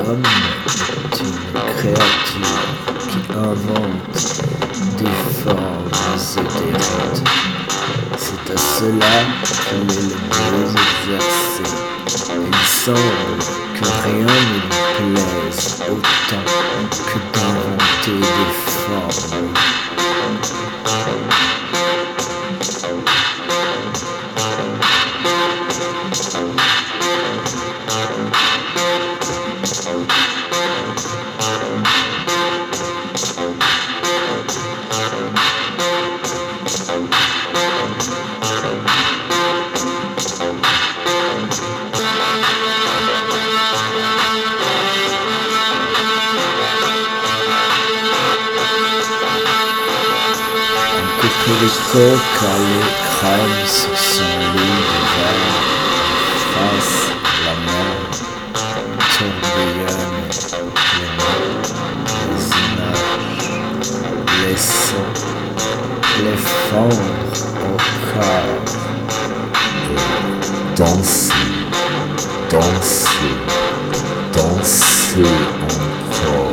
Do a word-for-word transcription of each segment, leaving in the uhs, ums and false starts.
L'homme est une créature qui invente des formes et des rites. C'est à cela qu'il est le mieux exercé. Il semble que rien ne lui plaise autant que d'inventer des formes. Les coques à l'écrème sur son lit de verre, face la mer, tourbillonne les mots, les images, les sons, les fondre au corps, et danser, danser, danser encore.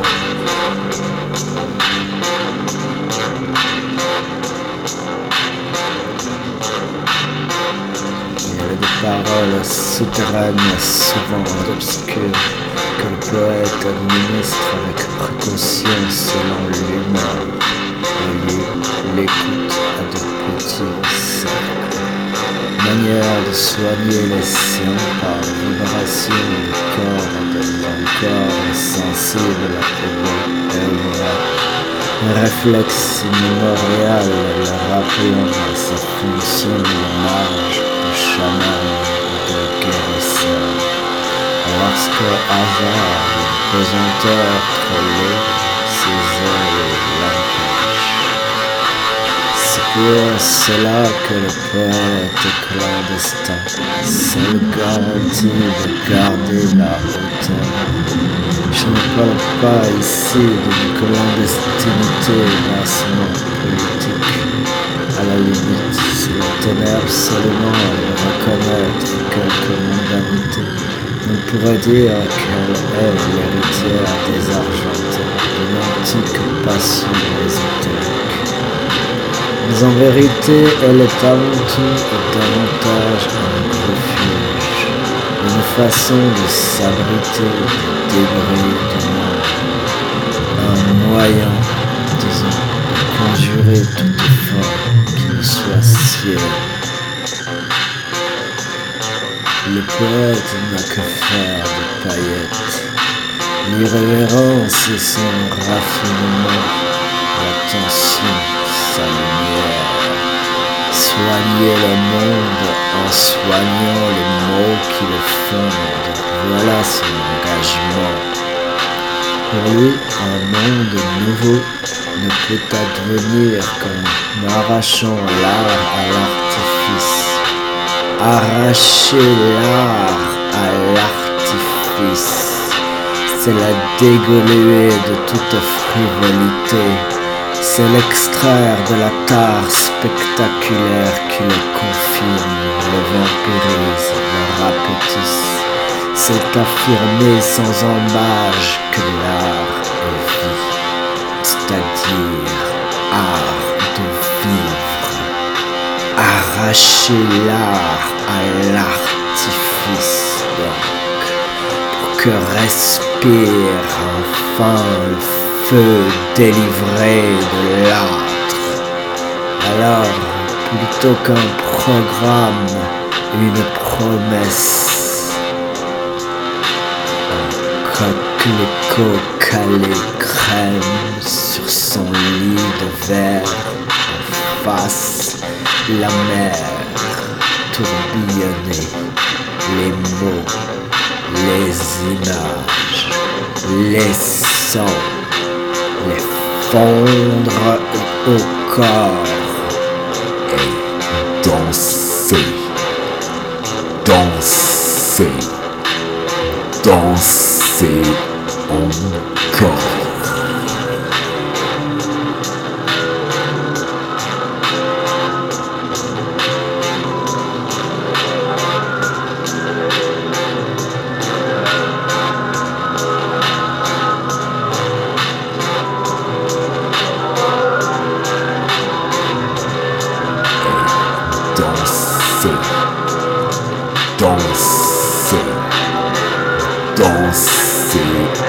Paroles souterraines, souvent obscures, que le poète administre avec précaution selon l'humeur, et lui l'écoute à de petits cercles. Manière de soigner les siens par vibration du corps d'un corps sensible au et un réflexe immémorial le rappelant à sa fonction d'image, de chaman et de guérisseur. Lorsque hasard, le pesanteur trop lourd, ses ailes l'empêche. C'est pour cela que le poète clandestin, seule garantie de garder la hauteur. Je ne parle pas ici d'une clandestinité bassement politique. À la limite, si l'on tenait absolument à le reconnaître quelque mondanité, on pourrait dire qu'elle est l'héritière désargentée d'une antique passion ésotérique. Mais en vérité, elle est avant tout et davantage un refuge, une façon de s'abriter des débris du monde, un moyen, disons, de conjurer toute forme qui ne soit sienne. Le poète n'a que faire de paillettes, l'irrévérence et son raffinement, l'attention, sa lumière. Soigner le monde en soignant les mots qui le fondent, voilà son engagement. Pour lui, un monde nouveau ne peut advenir qu'en arrachant l'art à l'artifice. Arracher l'art à l'artifice, c'est la dégoluer de toute frivolité. C'est l'extraire de la tare spectaculaire qui le confirme, le vampirise, le rapetisse. C'est affirmer sans embâche que l'art est vie, c'est-à-dire art de vivre. Arracher l'art à l'artifice, donc, pour que respire enfin le feu délivré de l'âtre. Alors, plutôt qu'un programme, une promesse. Un coquelicot calé crème sur son lit de verre, en face, la mer tourbillonnée, les mots, les images, les sons, les fondre au corps et danser, danser, danser encore. danser, danser.